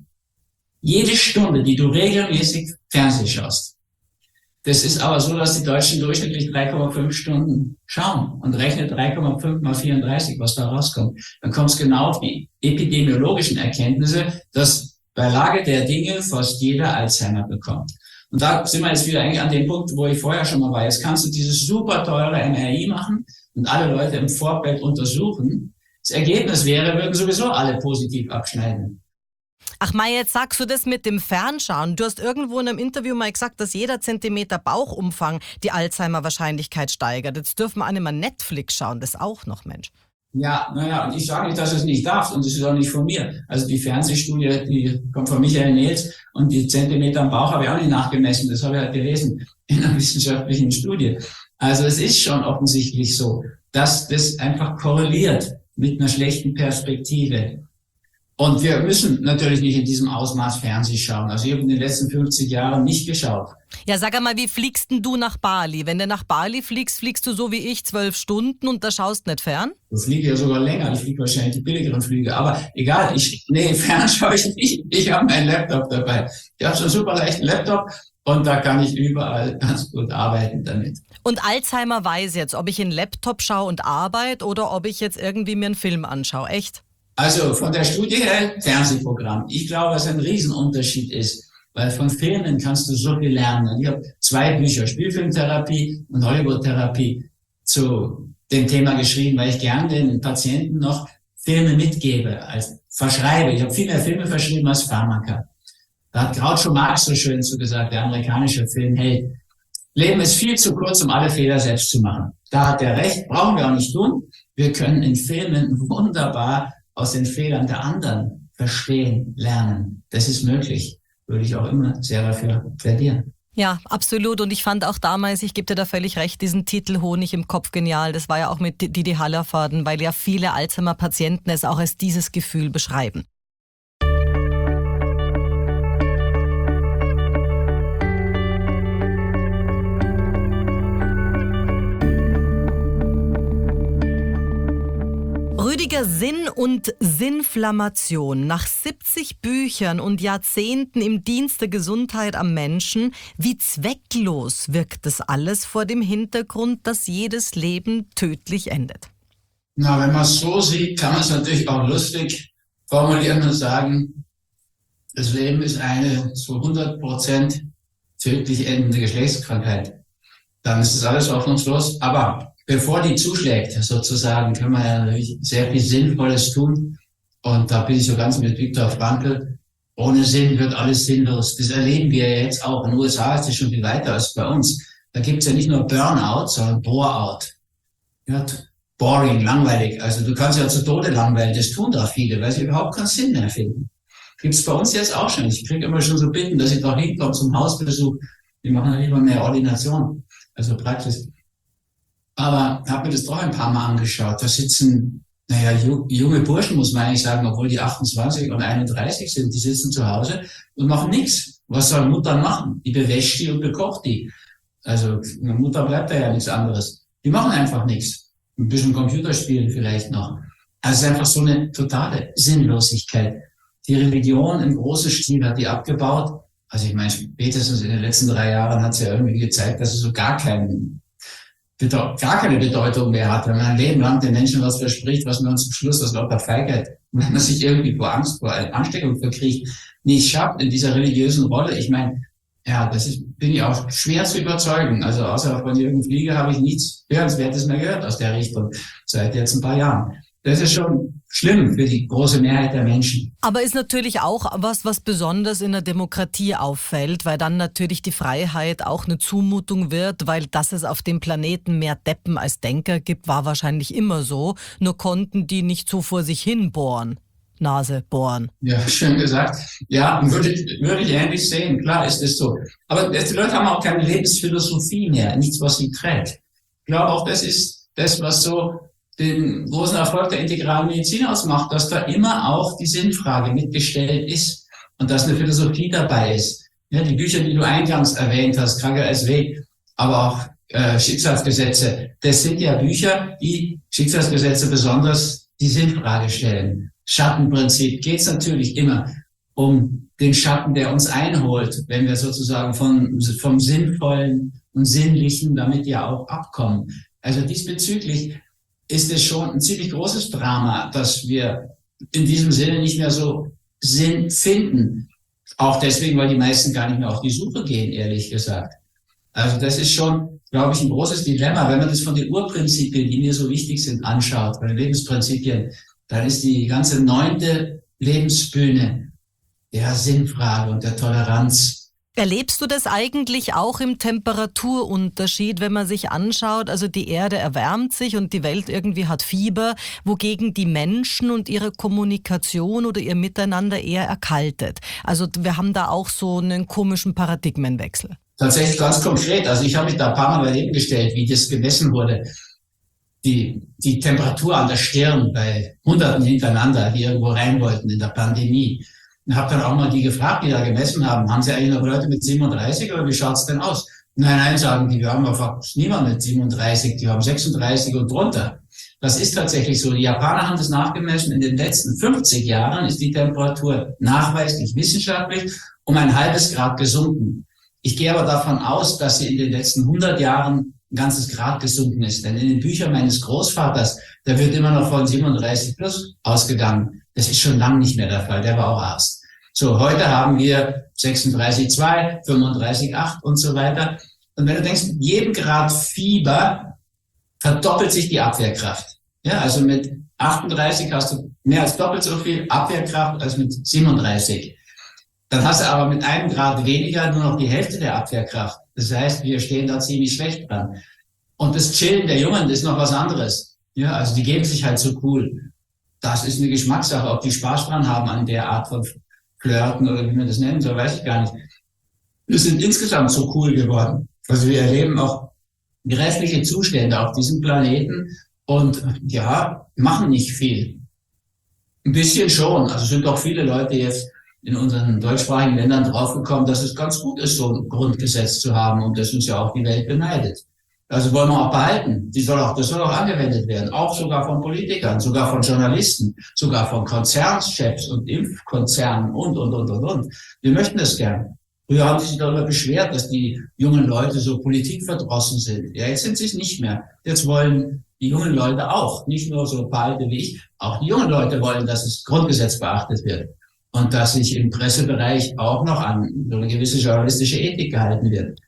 Jede Stunde, die du regelmäßig Fernsehen schaust. Das ist aber so, dass die Deutschen durchschnittlich drei Komma fünf Stunden schauen und rechnet drei Komma fünf mal vierunddreißig, was da rauskommt. Dann kommt es genau auf die epidemiologischen Erkenntnisse, dass bei Lage der Dinge fast jeder Alzheimer bekommt. Und da sind wir jetzt wieder eigentlich an dem Punkt, wo ich vorher schon mal war. Jetzt kannst du dieses super teure M R I machen und alle Leute im Vorfeld untersuchen. Das Ergebnis wäre, würden sowieso alle positiv abschneiden. Ach Mai, jetzt sagst du das mit dem Fernschauen. Du hast irgendwo in einem Interview mal gesagt, dass jeder Zentimeter Bauchumfang die Alzheimer-Wahrscheinlichkeit steigert. Jetzt dürfen wir auch nicht mal Netflix schauen, das auch noch, Mensch. Ja, naja, und ich sage nicht, dass es nicht darf, und das ist auch nicht von mir. Also die Fernsehstudie, die kommt von Michael Nehls, und die Zentimeter am Bauch habe ich auch nicht nachgemessen. Das habe ich halt gelesen in einer wissenschaftlichen Studie. Also es ist schon offensichtlich so, dass das einfach korreliert mit einer schlechten Perspektive. Und wir müssen natürlich nicht in diesem Ausmaß Fernsehen schauen. Also ich habe in den letzten fünfzig Jahren nicht geschaut. Ja, sag einmal, wie fliegst denn du nach Bali? Wenn du nach Bali fliegst, fliegst du so wie ich zwölf Stunden und da schaust nicht fern? Ich fliege ja sogar länger. Ich fliege wahrscheinlich die billigeren Flüge. Aber egal, ich, nee, fern schaue ich nicht. Ich habe meinen Laptop dabei. Ich habe so einen super leichten Laptop und da kann ich überall ganz gut arbeiten damit. Und Alzheimer weiß jetzt, ob ich in den Laptop schaue und arbeite oder ob ich jetzt irgendwie mir einen Film anschaue. Echt? Also von der Studie her Fernsehprogramm. Ich glaube, dass ein Riesenunterschied ist, weil von Filmen kannst du so viel lernen. Ich habe zwei Bücher, Spielfilmtherapie und Hollywood-Therapie, zu dem Thema geschrieben, weil ich gern den Patienten noch Filme mitgebe, als verschreibe. Ich habe viel mehr Filme verschrieben als Pharmaka. Da hat Groucho Marx so schön zu gesagt, der amerikanische Filmheld. Leben ist viel zu kurz, um alle Fehler selbst zu machen. Da hat er recht, brauchen wir auch nicht tun. Wir können in Filmen wunderbar aus den Fehlern der anderen verstehen, lernen. Das ist möglich. Würde ich auch immer sehr dafür plädieren. Ja, absolut. Und ich fand auch damals, ich gebe dir da völlig recht, diesen Titel Honig im Kopf genial. Das war ja auch mit Didi Hallervorden, weil ja viele Alzheimer-Patienten es auch als dieses Gefühl beschreiben. Rüdiger, Sinn und Sinnflammation. Nach siebzig Büchern und Jahrzehnten im Dienst der Gesundheit am Menschen, wie zwecklos wirkt das alles vor dem Hintergrund, dass jedes Leben tödlich endet? Na, wenn man es so sieht, kann man es natürlich auch lustig formulieren und sagen, das Leben ist eine zu hundert Prozent tödlich endende Geschlechtskrankheit. Dann ist das alles hoffnungslos. Aber bevor die zuschlägt, sozusagen, kann man ja natürlich sehr viel Sinnvolles tun. Und da bin ich so ganz mit Viktor Frankl. Ohne Sinn wird alles sinnlos. Das erleben wir ja jetzt auch. In den U S A ist das schon viel weiter als bei uns. Da gibt's ja nicht nur Burnout, sondern Bore-out. Ja, boring, langweilig. Also du kannst ja zu Tode langweilen. Das tun da viele, weil sie überhaupt keinen Sinn mehr finden. Gibt's bei uns jetzt auch schon. Ich kriege immer schon so Bitten, dass ich doch hinkomme zum Hausbesuch. Die machen ja lieber mehr Ordination, also Praxis. Aber habe mir das doch ein paar Mal angeschaut. Da sitzen, naja, junge Burschen, muss man eigentlich sagen, obwohl die achtundzwanzig und einunddreißig sind, die sitzen zu Hause und machen nichts. Was soll Mutter machen? Die bewäscht die und bekocht die. Also eine Mutter bleibt da ja nichts anderes. Die machen einfach nichts. Ein bisschen Computerspielen vielleicht noch. Also es ist einfach so eine totale Sinnlosigkeit. Die Religion im großen Stil hat die abgebaut. Also ich meine, spätestens in den letzten drei Jahren hat es ja irgendwie gezeigt, dass es so gar keinen gar keine Bedeutung mehr hat, wenn man ein Leben lang den Menschen was verspricht, was man zum Schluss aus lauter Feigheit, wenn man sich irgendwie vor Angst vor Ansteckung verkriecht, nicht schafft in dieser religiösen Rolle. Ich meine, ja, das ist, bin ich auch schwer zu überzeugen. Also außer von Jürgen Flieger habe ich nichts Hörenswertes mehr gehört aus der Richtung seit jetzt ein paar Jahren. Das ist schon schlimm für die große Mehrheit der Menschen. Aber ist natürlich auch was, was besonders in der Demokratie auffällt, weil dann natürlich die Freiheit auch eine Zumutung wird, weil dass es auf dem Planeten mehr Deppen als Denker gibt, war wahrscheinlich immer so. Nur konnten die nicht so vor sich hin bohren. Nase bohren. Ja, schön gesagt. Ja, würde, würde ich ähnlich sehen. Klar ist es so. Aber die Leute haben auch keine Lebensphilosophie mehr. Nichts, was sie trägt. Ich glaube auch, das ist das, was so den großen Erfolg der integralen Medizin ausmacht, dass da immer auch die Sinnfrage mitgestellt ist und dass eine Philosophie dabei ist. Ja, die Bücher, die du eingangs erwähnt hast, Krankheit als Weg, aber auch äh, Schicksalsgesetze, das sind ja Bücher, die Schicksalsgesetze besonders die Sinnfrage stellen. Schattenprinzip geht es natürlich immer um den Schatten, der uns einholt, wenn wir sozusagen von, vom Sinnvollen und Sinnlichen damit ja auch abkommen. Also diesbezüglich ist es schon ein ziemlich großes Drama, dass wir in diesem Sinne nicht mehr so Sinn finden. Auch deswegen, weil die meisten gar nicht mehr auf die Suche gehen, ehrlich gesagt. Also das ist schon, glaube ich, ein großes Dilemma. Wenn man das von den Urprinzipien, die mir so wichtig sind, anschaut, von den Lebensprinzipien, dann ist die ganze neunte Lebensbühne der Sinnfrage und der Toleranz. Erlebst du das eigentlich auch im Temperaturunterschied, wenn man sich anschaut, also die Erde erwärmt sich und die Welt irgendwie hat Fieber, wogegen die Menschen und ihre Kommunikation oder ihr Miteinander eher erkaltet? Also wir haben da auch so einen komischen Paradigmenwechsel. Tatsächlich ganz konkret, also ich habe mich da ein paar Mal daneben gestellt, wie das gemessen wurde. Die, die Temperatur an der Stirn bei Hunderten hintereinander, die irgendwo rein wollten in der Pandemie. Und habe dann auch mal die gefragt, die da gemessen haben, haben sie eigentlich noch Leute mit siebenunddreißig oder wie schaut's denn aus? Nein, nein, sagen die, wir haben einfach niemand mit siebenunddreißig, die haben sechsunddreißig und drunter. Das ist tatsächlich so. Die Japaner haben das nachgemessen. In den letzten fünfzig Jahren ist die Temperatur nachweislich wissenschaftlich um ein halbes Grad gesunken. Ich gehe aber davon aus, dass sie in den letzten hundert Jahren ein ganzes Grad gesunken ist. Denn in den Büchern meines Großvaters, da wird immer noch von siebenunddreißig plus ausgegangen. Das ist schon lange nicht mehr der Fall. Der war auch Arzt. So, heute haben wir sechsunddreißig Komma zwei, fünfunddreißig Komma acht und so weiter. Und wenn du denkst, mit jedem Grad Fieber verdoppelt sich die Abwehrkraft. Ja, also mit achtunddreißig hast du mehr als doppelt so viel Abwehrkraft als mit siebenunddreißig. Dann hast du aber mit einem Grad weniger nur noch die Hälfte der Abwehrkraft. Das heißt, wir stehen da ziemlich schlecht dran. Und das Chillen der Jungen ist noch was anderes. Ja, also die geben sich halt so cool. Das ist eine Geschmackssache, ob die Spaß dran haben an der Art von Flirten oder wie man das nennen soll, weiß ich gar nicht. Wir sind insgesamt so cool geworden. Also wir erleben auch grässliche Zustände auf diesem Planeten und ja, machen nicht viel. Ein bisschen schon. Also sind doch viele Leute jetzt in unseren deutschsprachigen Ländern draufgekommen, dass es ganz gut ist, so ein Grundgesetz zu haben und das uns ja auch die Welt beneidet. Also wollen wir auch behalten. Die soll auch, das soll auch angewendet werden. Auch sogar von Politikern, sogar von Journalisten, sogar von Konzernchefs und Impfkonzernen und, und, und, und, und. Wir möchten das gern. Früher haben sie sich darüber beschwert, dass die jungen Leute so politikverdrossen sind. Ja, jetzt sind sie es nicht mehr. Jetzt wollen die jungen Leute auch, nicht nur so ein paar Alte wie ich, auch die jungen Leute wollen, dass das Grundgesetz beachtet wird. Und dass sich im Pressebereich auch noch an so eine gewisse journalistische Ethik gehalten wird.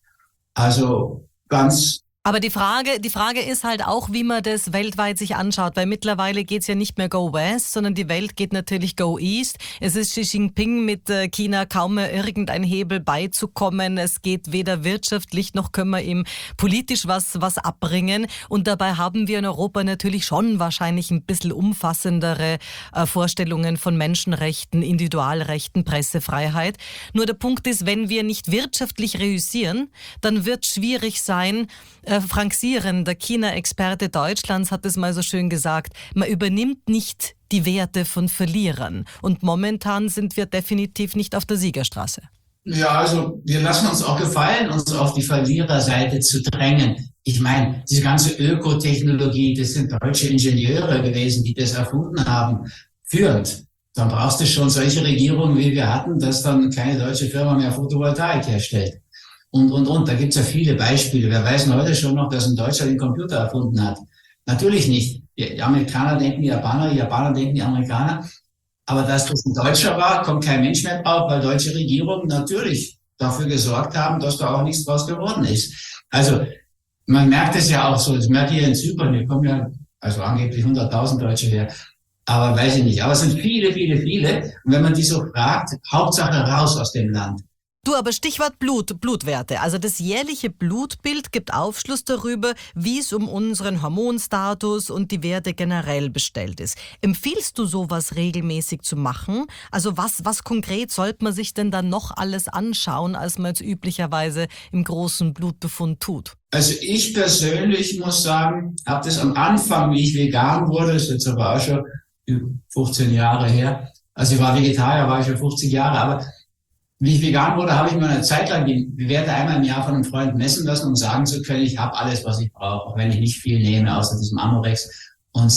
Also ganz... Aber die Frage, die Frage ist halt auch, wie man das weltweit sich anschaut, weil mittlerweile geht's ja nicht mehr Go West, sondern die Welt geht natürlich Go East. Es ist Xi Jinping mit China kaum mehr irgendein Hebel beizukommen. Es geht weder wirtschaftlich noch können wir ihm politisch was, was abbringen. Und dabei haben wir in Europa natürlich schon wahrscheinlich ein bisschen umfassendere äh, Vorstellungen von Menschenrechten, Individualrechten, Pressefreiheit. Nur der Punkt ist, wenn wir nicht wirtschaftlich reüssieren, dann wird es schwierig sein. Äh, Frank Sieren, der China-Experte Deutschlands, hat es mal so schön gesagt, man übernimmt nicht die Werte von Verlierern. Und momentan sind wir definitiv nicht auf der Siegerstraße. Ja, also wir lassen uns auch gefallen, uns auf die Verliererseite zu drängen. Ich meine, diese ganze Ökotechnologie, das sind deutsche Ingenieure gewesen, die das erfunden haben, führend. Dann brauchst du schon solche Regierungen, wie wir hatten, dass dann keine deutsche Firma mehr Photovoltaik herstellt. Und, und, und, da gibt's ja viele Beispiele. Wer weiß denn heute schon noch, dass ein Deutscher den Computer erfunden hat? Natürlich nicht. Die Amerikaner denken die Japaner, die Japaner denken die Amerikaner. Aber dass das ein Deutscher war, kommt kein Mensch mehr drauf, weil deutsche Regierungen natürlich dafür gesorgt haben, dass da auch nichts draus geworden ist. Also, man merkt es ja auch so, das merkt ihr in Zypern, hier kommen ja, also angeblich hunderttausend Deutsche her. Aber weiß ich nicht. Aber es sind viele, viele, viele. Und wenn man die so fragt, Hauptsache raus aus dem Land. Du, aber Stichwort Blut, Blutwerte. Also das jährliche Blutbild gibt Aufschluss darüber, wie es um unseren Hormonstatus und die Werte generell bestellt ist. Empfiehlst du sowas regelmäßig zu machen? Also was, was konkret sollte man sich denn dann noch alles anschauen, als man jetzt üblicherweise im großen Blutbefund tut? Also ich persönlich muss sagen, habe das am Anfang, wie ich vegan wurde, das ist jetzt aber auch schon fünfzehn Jahre her. Also ich war Vegetarier, war ich schon fünfzig Jahre, aber wie ich vegan wurde, habe ich mir eine Zeit lang die Werte einmal im Jahr von einem Freund messen lassen, um sagen zu können, ich habe alles, was ich brauche, auch wenn ich nicht viel nehme, außer diesem Amorex und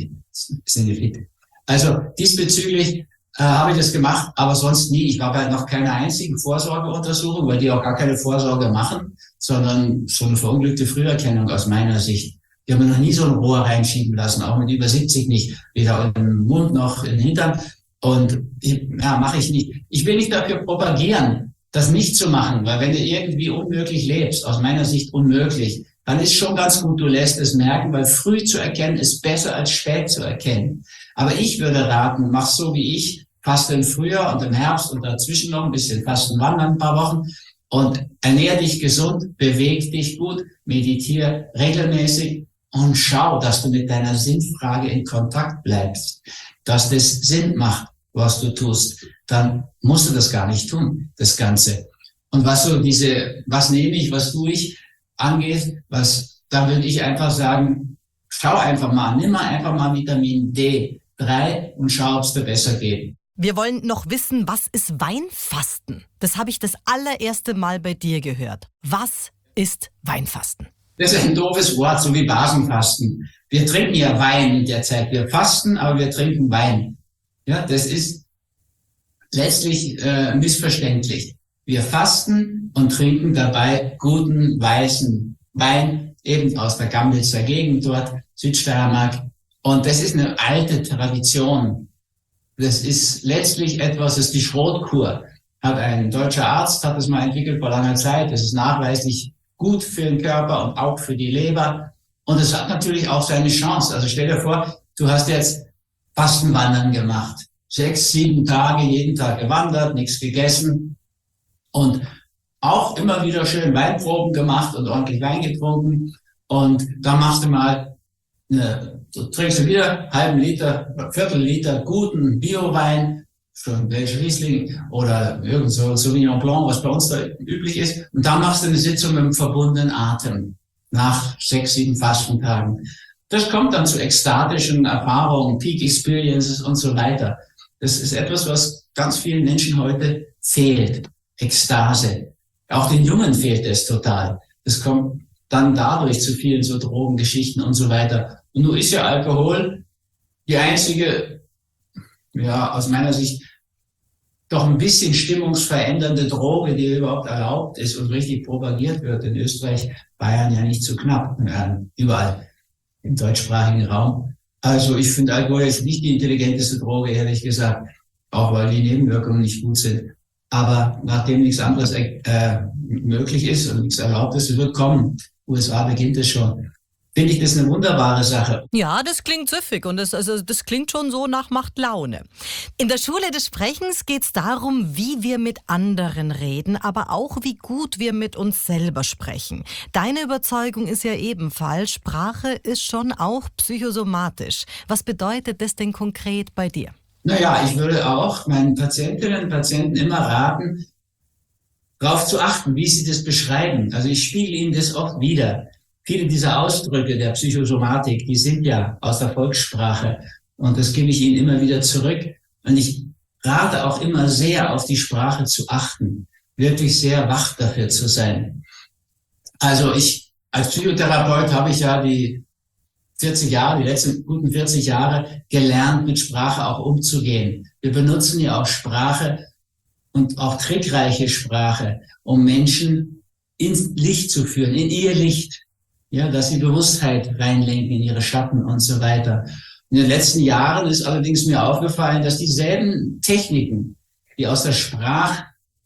Senefit. Also diesbezüglich äh, habe ich das gemacht, aber sonst nie. Ich war bei noch keiner einzigen Vorsorgeuntersuchung, weil die auch gar keine Vorsorge machen, sondern so eine verunglückte Früherkennung aus meiner Sicht. Die haben mir noch nie so ein Rohr reinschieben lassen, auch mit über siebzig nicht, weder im Mund noch im Hintern. Und ja, mache ich nicht. Ich will nicht dafür propagieren, das nicht zu machen, weil wenn du irgendwie unmöglich lebst, aus meiner Sicht unmöglich, dann ist schon ganz gut, du lässt es merken, weil früh zu erkennen ist besser als spät zu erkennen. Aber ich würde raten, mach so wie ich, faste im Frühjahr und im Herbst und dazwischen noch ein bisschen Fasten wandern, ein paar Wochen und ernähr dich gesund, beweg dich gut, meditiere regelmäßig und schau, dass du mit deiner Sinnfrage in Kontakt bleibst, dass das Sinn macht, was du tust, dann musst du das gar nicht tun, das Ganze. Und was so diese, was nehme ich, was tue ich, angeht, was, da würde ich einfach sagen, schau einfach mal, nimm mal einfach mal Vitamin D drei und schau, ob es dir besser geht. Wir wollen noch wissen, was ist Weinfasten? Das habe ich das allererste Mal bei dir gehört. Was ist Weinfasten? Das ist ein doofes Wort, so wie Basenfasten. Wir trinken ja Wein in der Zeit. Wir fasten, aber wir trinken Wein. Ja, das ist letztlich äh, missverständlich. Wir fasten und trinken dabei guten, weißen Wein, eben aus der Gamlitzer Gegend dort, Südsteiermark. Und das ist eine alte Tradition. Das ist letztlich etwas, das ist die Schrotkur. Hat ein deutscher Arzt, hat das mal entwickelt vor langer Zeit. Das ist nachweislich gut für den Körper und auch für die Leber. Und es hat natürlich auch seine Chance. Also stell dir vor, du hast jetzt Fastenwandern gemacht. sechs, sieben Tage, jeden Tag gewandert, nichts gegessen und auch immer wieder schön Weinproben gemacht und ordentlich Wein getrunken. Und dann machst du mal, eine, du trinkst du wieder einen halben Liter, Viertel Liter guten Bio-Wein, schon welche Riesling oder irgend so Sauvignon Blanc, was bei uns da üblich ist. Und dann machst du eine Sitzung mit dem verbundenen Atem nach sechs, sieben Fastentagen. Das kommt dann zu ekstatischen Erfahrungen, Peak Experiences und so weiter. Das ist etwas, was ganz vielen Menschen heute fehlt. Ekstase. Auch den Jungen fehlt es total. Das kommt dann dadurch zu vielen so Drogengeschichten und so weiter. Und nun ist ja Alkohol die einzige, ja, aus meiner Sicht doch ein bisschen stimmungsverändernde Droge, die überhaupt erlaubt ist und richtig propagiert wird. In Österreich, Bayern ja nicht so knapp, äh, überall im deutschsprachigen Raum. Also ich finde Alkohol jetzt nicht die intelligenteste Droge, ehrlich gesagt, auch weil die Nebenwirkungen nicht gut sind. Aber nachdem nichts anderes äh, möglich ist und nichts erlaubt ist, es wird kommen. U S A beginnt es schon. Finde ich das eine wunderbare Sache. Ja, das klingt süffig und das, also, das klingt schon so nach macht Laune. In der Schule des Sprechens geht es darum, wie wir mit anderen reden, aber auch wie gut wir mit uns selber sprechen. Deine Überzeugung ist ja ebenfalls, Sprache ist schon auch psychosomatisch. Was bedeutet das denn konkret bei dir? Naja, ich würde auch meinen Patientinnen und Patienten immer raten, darauf zu achten, wie sie das beschreiben. Also ich spiegele ihnen das oft wieder. Viele dieser Ausdrücke der Psychosomatik, die sind ja aus der Volkssprache und das gebe ich ihnen immer wieder zurück. Und ich rate auch immer sehr, auf die Sprache zu achten, wirklich sehr wach dafür zu sein. Also ich, als Psychotherapeut habe ich ja die vierzig Jahre, die letzten guten vierzig Jahre gelernt, mit Sprache auch umzugehen. Wir benutzen ja auch Sprache und auch trickreiche Sprache, um Menschen ins Licht zu führen, in ihr Licht. Ja, dass sie Bewusstheit reinlenken in ihre Schatten und so weiter. In den letzten Jahren ist allerdings mir aufgefallen, dass dieselben Techniken, die aus der Sprach,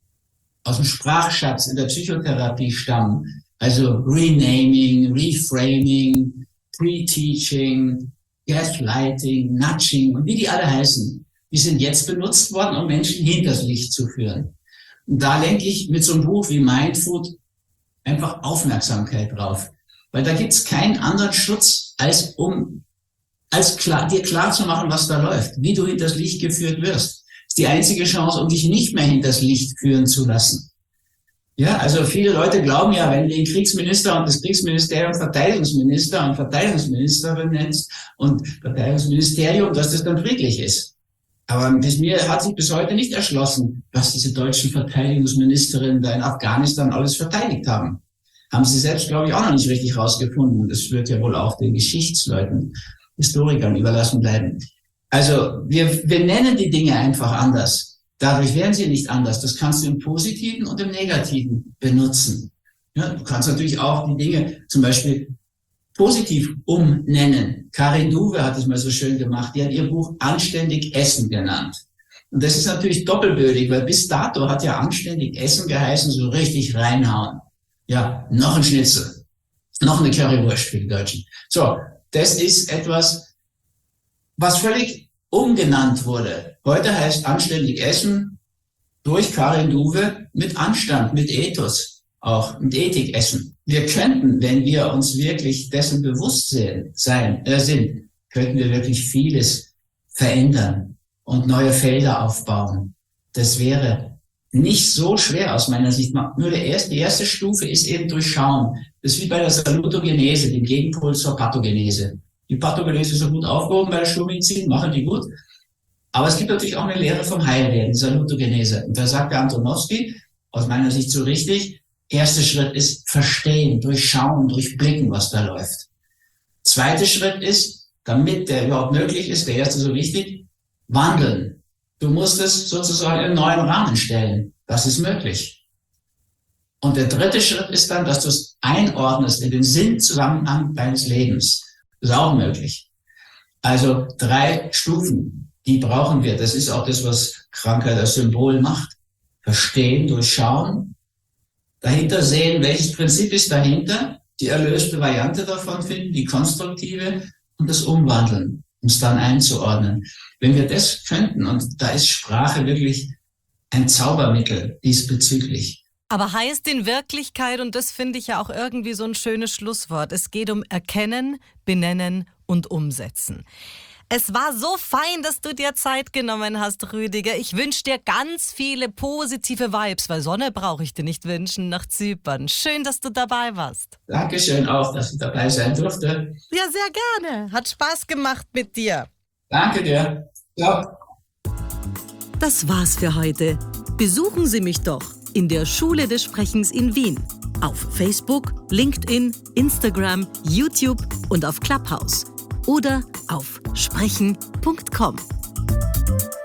aus dem Sprachschatz in der Psychotherapie stammen, also Renaming, Reframing, Pre-Teaching, Gaslighting, Nudging und wie die alle heißen, die sind jetzt benutzt worden, um Menschen hinters Licht zu führen. Und da lenke ich mit so einem Buch wie Mindfood einfach Aufmerksamkeit drauf. Weil da gibt's keinen anderen Schutz, als um als klar, dir klar zu machen, was da läuft, wie du hinters Licht geführt wirst. Das ist die einzige Chance, um dich nicht mehr hinters Licht führen zu lassen. Ja, also viele Leute glauben ja, wenn du den Kriegsminister und das Kriegsministerium Verteidigungsminister und Verteidigungsministerin nennst und Verteidigungsministerium, dass das dann friedlich ist. Aber bis mir hat sich bis heute nicht erschlossen, was diese deutschen Verteidigungsministerinnen da in Afghanistan alles verteidigt haben. Haben sie selbst, glaube ich, auch noch nicht richtig rausgefunden. Das wird ja wohl auch den Geschichtsleuten, Historikern überlassen bleiben. Also wir, wir nennen die Dinge einfach anders. Dadurch werden sie nicht anders. Das kannst du im Positiven und im Negativen benutzen. Ja, du kannst natürlich auch die Dinge zum Beispiel positiv umnennen. Karin Duwe hat es mal so schön gemacht. Die hat ihr Buch Anständig Essen genannt. Und das ist natürlich doppelbödig, weil bis dato hat ja anständig Essen geheißen, so richtig reinhauen. Ja, noch ein Schnitzel, noch eine Currywurst für die Deutschen. So, das ist etwas, was völlig umgenannt wurde. Heute heißt anständig Essen durch Karin Duwe mit Anstand, mit Ethos, auch mit Ethik essen. Wir könnten, wenn wir uns wirklich dessen bewusst sehen, sein, äh, sind, könnten wir wirklich vieles verändern und neue Felder aufbauen. Das wäre nicht so schwer aus meiner Sicht. Nur der erste, die erste Stufe ist eben durchschauen. Das ist wie bei der Salutogenese, dem Gegenpol zur Pathogenese. Die Pathogenese ist so gut aufgehoben bei der Schulmedizin, machen die gut. Aber es gibt natürlich auch eine Lehre vom Heilwerden, die Salutogenese. Und da sagt der Antonowski, aus meiner Sicht so richtig, erster Schritt ist verstehen, durchschauen, durchblicken, was da läuft. Zweiter Schritt ist, damit der überhaupt möglich ist, der erste so wichtig, wandeln. Du musst es sozusagen in einen neuen Rahmen stellen. Das ist möglich. Und der dritte Schritt ist dann, dass du es einordnest in den Sinnzusammenhang deines Lebens. Das ist auch möglich. Also drei Stufen, die brauchen wir. Das ist auch das, was Krankheit als Symbol macht. Verstehen, durchschauen, dahinter sehen, welches Prinzip ist dahinter, die erlöste Variante davon finden, die konstruktive und das Umwandeln. uns dann einzuordnen. Wenn wir das könnten, und da ist Sprache wirklich ein Zaubermittel diesbezüglich. Aber heißt in Wirklichkeit, und das finde ich ja auch irgendwie so ein schönes Schlusswort, es geht um Erkennen, Benennen und Umsetzen. Es war so fein, dass du dir Zeit genommen hast, Rüdiger. Ich wünsche dir ganz viele positive Vibes, weil Sonne brauche ich dir nicht wünschen, nach Zypern. Schön, dass du dabei warst. Dankeschön auch, dass ich dabei sein durfte. Ja, sehr gerne. Hat Spaß gemacht mit dir. Danke dir. Ciao. Das war's für heute. Besuchen Sie mich doch in der Schule des Sprechens in Wien. Auf Facebook, LinkedIn, Instagram, YouTube und auf Clubhouse. Oder auf sprechen punkt com.